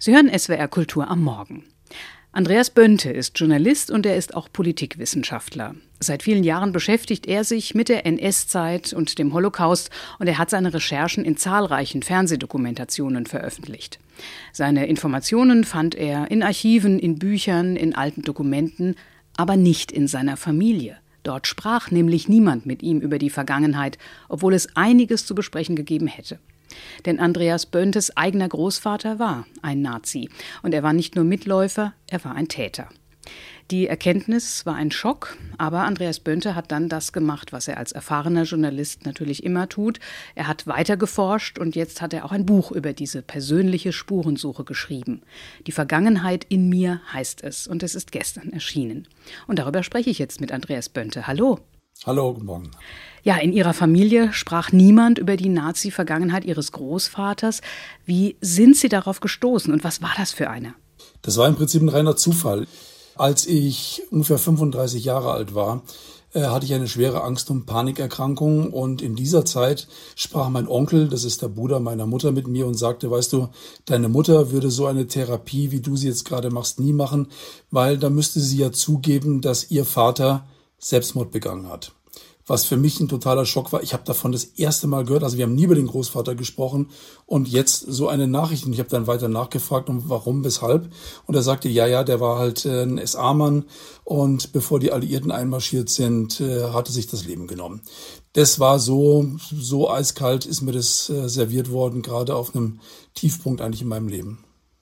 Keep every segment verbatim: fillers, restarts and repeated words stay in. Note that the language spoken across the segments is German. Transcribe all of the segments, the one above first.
Sie hören S W R Kultur am Morgen. Andreas Böhnte ist Journalist und er ist auch Politikwissenschaftler. Seit vielen Jahren beschäftigt er sich mit der N S-Zeit und dem Holocaust und er hat seine Recherchen in zahlreichen Fernsehdokumentationen veröffentlicht. Seine Informationen fand er in Archiven, in Büchern, in alten Dokumenten, aber nicht in seiner Familie. Dort sprach nämlich niemand mit ihm über die Vergangenheit, obwohl es einiges zu besprechen gegeben hätte. Denn Andreas Böhntes eigener Großvater war ein Nazi. Und er war nicht nur Mitläufer, er war ein Täter. Die Erkenntnis war ein Schock, aber Andreas Böhnte hat dann das gemacht, was er als erfahrener Journalist natürlich immer tut. Er hat weiter geforscht und jetzt hat er auch ein Buch über diese persönliche Spurensuche geschrieben. Die Vergangenheit in mir heißt es und es ist gestern erschienen. Und darüber spreche ich jetzt mit Andreas Böhnte. Hallo. Hallo, guten Morgen. Ja, in Ihrer Familie sprach niemand über die Nazi-Vergangenheit Ihres Großvaters. Wie sind Sie darauf gestoßen und was war das für eine? Das war im Prinzip ein reiner Zufall. Als ich ungefähr fünfunddreißig Jahre alt war, äh, hatte ich eine schwere Angst- und Panikerkrankung. Und in dieser Zeit sprach mein Onkel, das ist der Bruder meiner Mutter, mit mir und sagte, weißt du, deine Mutter würde so eine Therapie, wie du sie jetzt gerade machst, nie machen, weil da müsste sie ja zugeben, dass ihr Vater Selbstmord begangen hat. Was für mich ein totaler Schock war. Ich habe davon das erste Mal gehört, also wir haben nie über den Großvater gesprochen und jetzt so eine Nachricht. Und ich habe dann weiter nachgefragt, und warum, weshalb. Und er sagte, ja, ja, der war halt ein S A-Mann und bevor die Alliierten einmarschiert sind, hatte sich das Leben genommen. Das war so, so eiskalt ist mir das serviert worden, gerade auf einem Tiefpunkt eigentlich in meinem Leben.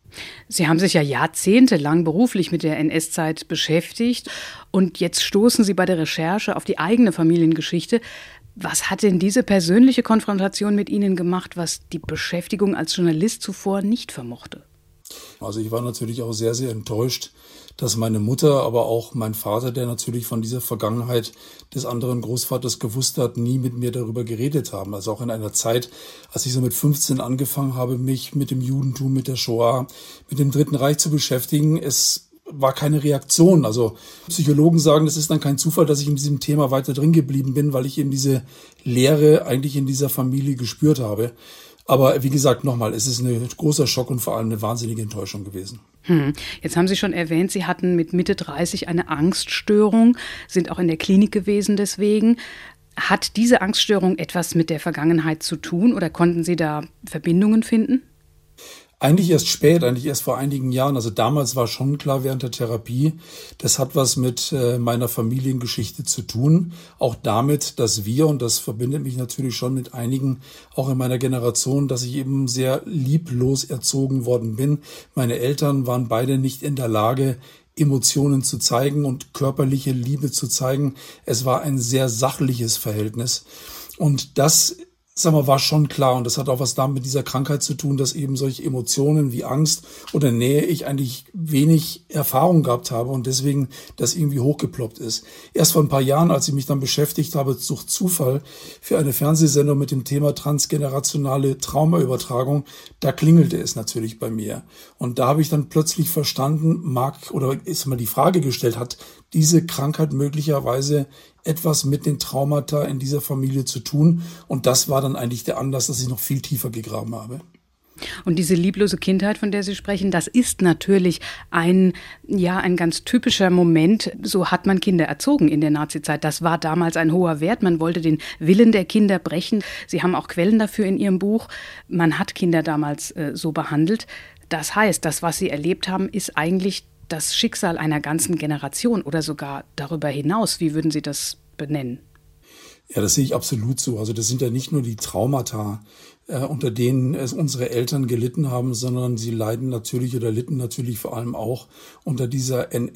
Sie haben sich ja jahrzehntelang beruflich mit der N S-Zeit beschäftigt und jetzt stoßen Sie bei der Recherche auf die eigene Familiengeschichte. Was hat denn diese persönliche Konfrontation mit Ihnen gemacht, was die Beschäftigung als Journalist zuvor nicht vermochte? Also ich war natürlich auch sehr, sehr enttäuscht, dass meine Mutter, aber auch mein Vater, der natürlich von dieser Vergangenheit des anderen Großvaters gewusst hat, nie mit mir darüber geredet haben. Also auch in einer Zeit, als ich so mit fünfzehn angefangen habe, mich mit dem Judentum, mit der Shoah, mit dem Dritten Reich zu beschäftigen, es war keine Reaktion. Also Psychologen sagen, das ist dann kein Zufall, dass ich in diesem Thema weiter drin geblieben bin, weil ich eben diese Leere eigentlich in dieser Familie gespürt habe. Aber wie gesagt, nochmal, es ist ein großer Schock und vor allem eine wahnsinnige Enttäuschung gewesen. Hm. Jetzt haben Sie schon erwähnt, Sie hatten mit Mitte dreißig eine Angststörung, sind auch in der Klinik gewesen deswegen. Hat diese Angststörung etwas mit der Vergangenheit zu tun oder konnten Sie da Verbindungen finden? Eigentlich erst spät, eigentlich erst vor einigen Jahren. Also damals war schon klar während der Therapie, das hat was mit äh, meiner Familiengeschichte zu tun. Auch damit, dass wir, und das verbindet mich natürlich schon mit einigen, auch in meiner Generation, dass ich eben sehr lieblos erzogen worden bin. Meine Eltern waren beide nicht in der Lage, Emotionen zu zeigen und körperliche Liebe zu zeigen. Es war ein sehr sachliches Verhältnis. Und das Sag mal, war schon klar, und das hat auch was damit mit dieser Krankheit zu tun, dass eben solche Emotionen wie Angst oder Nähe ich eigentlich wenig Erfahrung gehabt habe und deswegen das irgendwie hochgeploppt ist. Erst vor ein paar Jahren, als ich mich dann beschäftigt habe, durch Zufall für eine Fernsehsendung mit dem Thema transgenerationale Traumaübertragung, da klingelte es natürlich bei mir. Und da habe ich dann plötzlich verstanden, mag oder ist mal die Frage gestellt, hat diese Krankheit möglicherweise etwas mit den Traumata in dieser Familie zu tun. Und das war dann eigentlich der Anlass, dass ich noch viel tiefer gegraben habe. Und diese lieblose Kindheit, von der Sie sprechen, das ist natürlich ein, ja, ein ganz typischer Moment. So hat man Kinder erzogen in der Nazizeit. Das war damals ein hoher Wert. Man wollte den Willen der Kinder brechen. Sie haben auch Quellen dafür in Ihrem Buch. Man hat Kinder damals äh, so behandelt. Das heißt, das, was Sie erlebt haben, ist eigentlich das Schicksal einer ganzen Generation oder sogar darüber hinaus. Wie würden Sie das benennen? Ja, das sehe ich absolut so. Also das sind ja nicht nur die Traumata, äh, unter denen es unsere Eltern gelitten haben, sondern sie leiden natürlich oder litten natürlich vor allem auch unter dieser N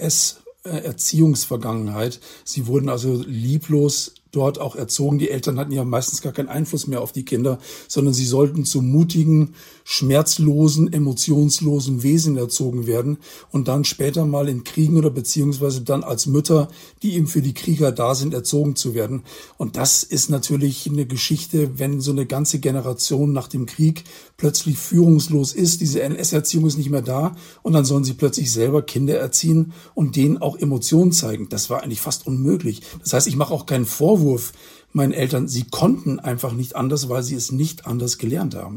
S-Erziehungsvergangenheit. Sie wurden also lieblos dort auch erzogen. Die Eltern hatten ja meistens gar keinen Einfluss mehr auf die Kinder, sondern sie sollten zu mutigen, schmerzlosen, emotionslosen Wesen erzogen werden und dann später mal in Kriegen oder beziehungsweise dann als Mütter, die eben für die Krieger da sind, erzogen zu werden. Und das ist natürlich eine Geschichte, wenn so eine ganze Generation nach dem Krieg plötzlich führungslos ist, diese N S-Erziehung ist nicht mehr da und dann sollen sie plötzlich selber Kinder erziehen und denen auch Emotionen zeigen. Das war eigentlich fast unmöglich. Das heißt, ich mache auch keinen Vorwurf meinen Eltern. Sie konnten einfach nicht anders, weil sie es nicht anders gelernt haben.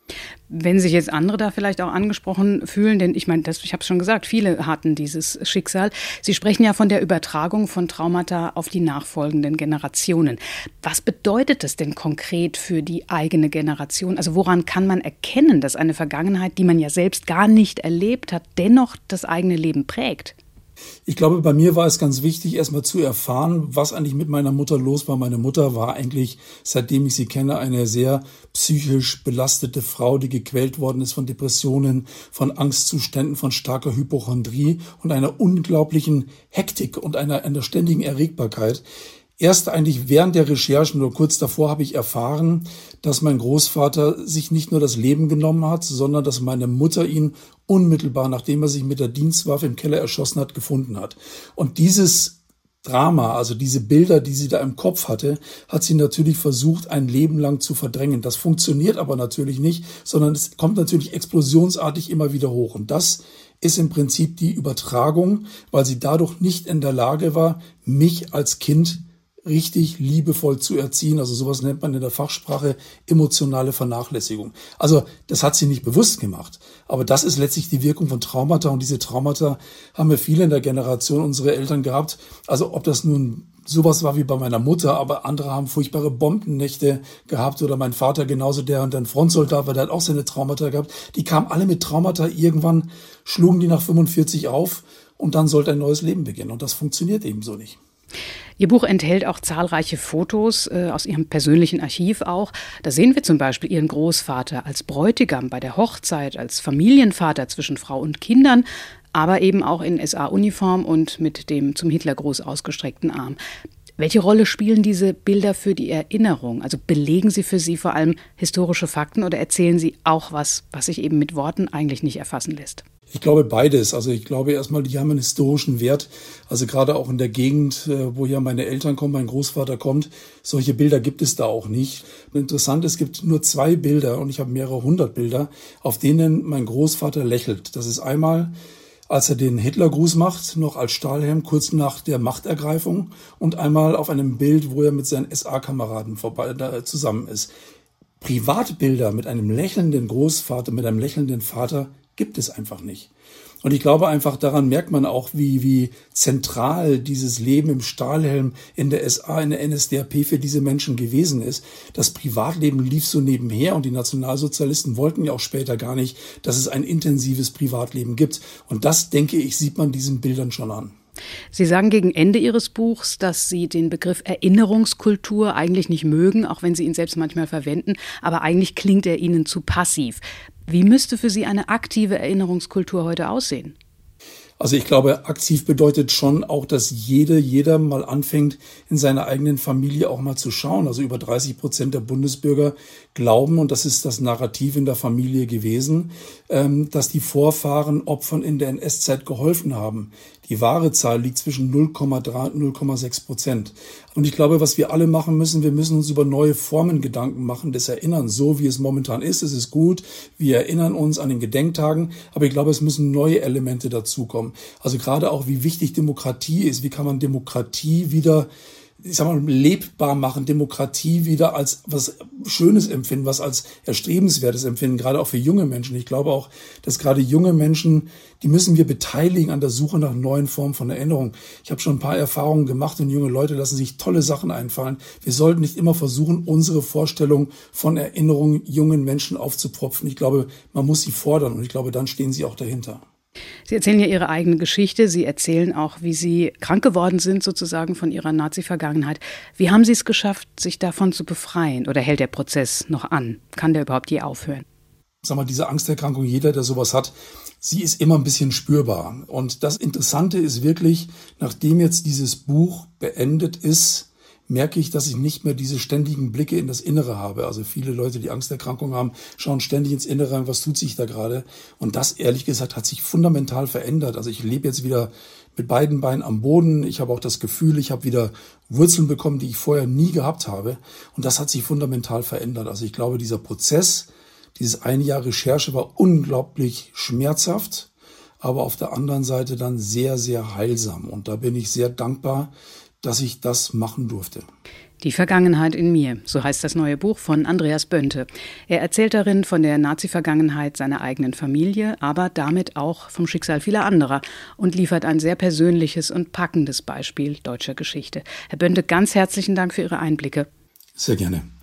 Wenn sich jetzt andere da vielleicht auch angesprochen fühlen, denn ich meine, das, ich habe es schon gesagt, viele hatten dieses Schicksal. Sie sprechen ja von der Übertragung von Traumata auf die nachfolgenden Generationen. Was bedeutet das denn konkret für die eigene Generation? Also woran kann man erkennen, dass eine Vergangenheit, die man ja selbst gar nicht erlebt hat, dennoch das eigene Leben prägt? Ich glaube, bei mir war es ganz wichtig, erstmal zu erfahren, was eigentlich mit meiner Mutter los war. Meine Mutter war eigentlich, seitdem ich sie kenne, eine sehr psychisch belastete Frau, die gequält worden ist von Depressionen, von Angstzuständen, von starker Hypochondrie und einer unglaublichen Hektik und einer, einer ständigen Erregbarkeit. Erst eigentlich während der Recherchen oder kurz davor habe ich erfahren, dass mein Großvater sich nicht nur das Leben genommen hat, sondern dass meine Mutter ihn unmittelbar, nachdem er sich mit der Dienstwaffe im Keller erschossen hat, gefunden hat. Und dieses Drama, also diese Bilder, die sie da im Kopf hatte, hat sie natürlich versucht, ein Leben lang zu verdrängen. Das funktioniert aber natürlich nicht, sondern es kommt natürlich explosionsartig immer wieder hoch. Und das ist im Prinzip die Übertragung, weil sie dadurch nicht in der Lage war, mich als Kind richtig liebevoll zu erziehen. Also sowas nennt man in der Fachsprache emotionale Vernachlässigung. Also das hat sie nicht bewusst gemacht. Aber das ist letztlich die Wirkung von Traumata. Und diese Traumata haben wir viele in der Generation unserer Eltern gehabt. Also ob das nun sowas war wie bei meiner Mutter, aber andere haben furchtbare Bombennächte gehabt oder mein Vater genauso, der und ein Frontsoldat war, der hat auch seine Traumata gehabt. Die kamen alle mit Traumata. Irgendwann schlugen die nach fünfundvierzig auf und dann sollte ein neues Leben beginnen. Und das funktioniert eben so nicht. Ihr Buch enthält auch zahlreiche Fotos äh, aus Ihrem persönlichen Archiv auch. Da sehen wir zum Beispiel Ihren Großvater als Bräutigam bei der Hochzeit, als Familienvater zwischen Frau und Kindern, aber eben auch in S A-Uniform und mit dem zum Hitlergruß ausgestreckten Arm. Welche Rolle spielen diese Bilder für die Erinnerung? Also belegen sie für Sie vor allem historische Fakten oder erzählen Sie auch was, was sich eben mit Worten eigentlich nicht erfassen lässt? Ich glaube beides. Also ich glaube erstmal, die haben einen historischen Wert. Also gerade auch in der Gegend, wo ja meine Eltern kommen, mein Großvater kommt, solche Bilder gibt es da auch nicht. Interessant, es gibt nur zwei Bilder und ich habe mehrere hundert Bilder, auf denen mein Großvater lächelt. Das ist einmal, als er den Hitlergruß macht, noch als Stahlhelm, kurz nach der Machtergreifung, und einmal auf einem Bild, wo er mit seinen S A-Kameraden vorbei, da zusammen ist. Privatbilder mit einem lächelnden Großvater, mit einem lächelnden Vater gibt es einfach nicht. Und ich glaube einfach, daran merkt man auch, wie, wie zentral dieses Leben im Stahlhelm in der S A, in der N S D A P für diese Menschen gewesen ist. Das Privatleben lief so nebenher und die Nationalsozialisten wollten ja auch später gar nicht, dass es ein intensives Privatleben gibt. Und das, denke ich, sieht man diesen Bildern schon an. Sie sagen gegen Ende Ihres Buchs, dass Sie den Begriff Erinnerungskultur eigentlich nicht mögen, auch wenn Sie ihn selbst manchmal verwenden, aber eigentlich klingt er Ihnen zu passiv. Wie müsste für Sie eine aktive Erinnerungskultur heute aussehen? Also ich glaube, aktiv bedeutet schon auch, dass jede, jeder mal anfängt, in seiner eigenen Familie auch mal zu schauen. Also über dreißig Prozent der Bundesbürger glauben, und das ist das Narrativ in der Familie gewesen, dass die Vorfahren Opfern in der N S-Zeit geholfen haben. Die wahre Zahl liegt zwischen null Komma drei und null Komma sechs Prozent. Und ich glaube, was wir alle machen müssen, wir müssen uns über neue Formen Gedanken machen des Erinnerns, so wie es momentan ist. Es ist gut, wir erinnern uns an den Gedenktagen, aber ich glaube, es müssen neue Elemente dazukommen. Also gerade auch, wie wichtig Demokratie ist, wie kann man Demokratie wieder, ich sag mal, lebbar machen, Demokratie wieder als was Schönes empfinden, was als Erstrebenswertes empfinden, gerade auch für junge Menschen. Ich glaube auch, dass gerade junge Menschen, die müssen wir beteiligen an der Suche nach neuen Formen von Erinnerung. Ich habe schon ein paar Erfahrungen gemacht und junge Leute lassen sich tolle Sachen einfallen. Wir sollten nicht immer versuchen, unsere Vorstellung von Erinnerung jungen Menschen aufzupropfen. Ich glaube, man muss sie fordern und ich glaube, dann stehen sie auch dahinter. Sie erzählen ja Ihre eigene Geschichte. Sie erzählen auch, wie Sie krank geworden sind, sozusagen von Ihrer Nazi-Vergangenheit. Wie haben Sie es geschafft, sich davon zu befreien? Oder hält der Prozess noch an? Kann der überhaupt je aufhören? Sag mal, diese Angsterkrankung, jeder, der sowas hat, sie ist immer ein bisschen spürbar. Und das Interessante ist wirklich, nachdem jetzt dieses Buch beendet ist, merke ich, dass ich nicht mehr diese ständigen Blicke in das Innere habe. Also viele Leute, die Angsterkrankungen haben, schauen ständig ins Innere rein, was tut sich da gerade. Und das, ehrlich gesagt, hat sich fundamental verändert. Also ich lebe jetzt wieder mit beiden Beinen am Boden. Ich habe auch das Gefühl, ich habe wieder Wurzeln bekommen, die ich vorher nie gehabt habe. Und das hat sich fundamental verändert. Also ich glaube, dieser Prozess, dieses eine Jahr Recherche war unglaublich schmerzhaft, aber auf der anderen Seite dann sehr, sehr heilsam. Und da bin ich sehr dankbar, dass ich das machen durfte. Die Vergangenheit in mir, so heißt das neue Buch von Andreas Bönthe. Er erzählt darin von der Nazi-Vergangenheit seiner eigenen Familie, aber damit auch vom Schicksal vieler anderer und liefert ein sehr persönliches und packendes Beispiel deutscher Geschichte. Herr Bönthe, ganz herzlichen Dank für Ihre Einblicke. Sehr gerne.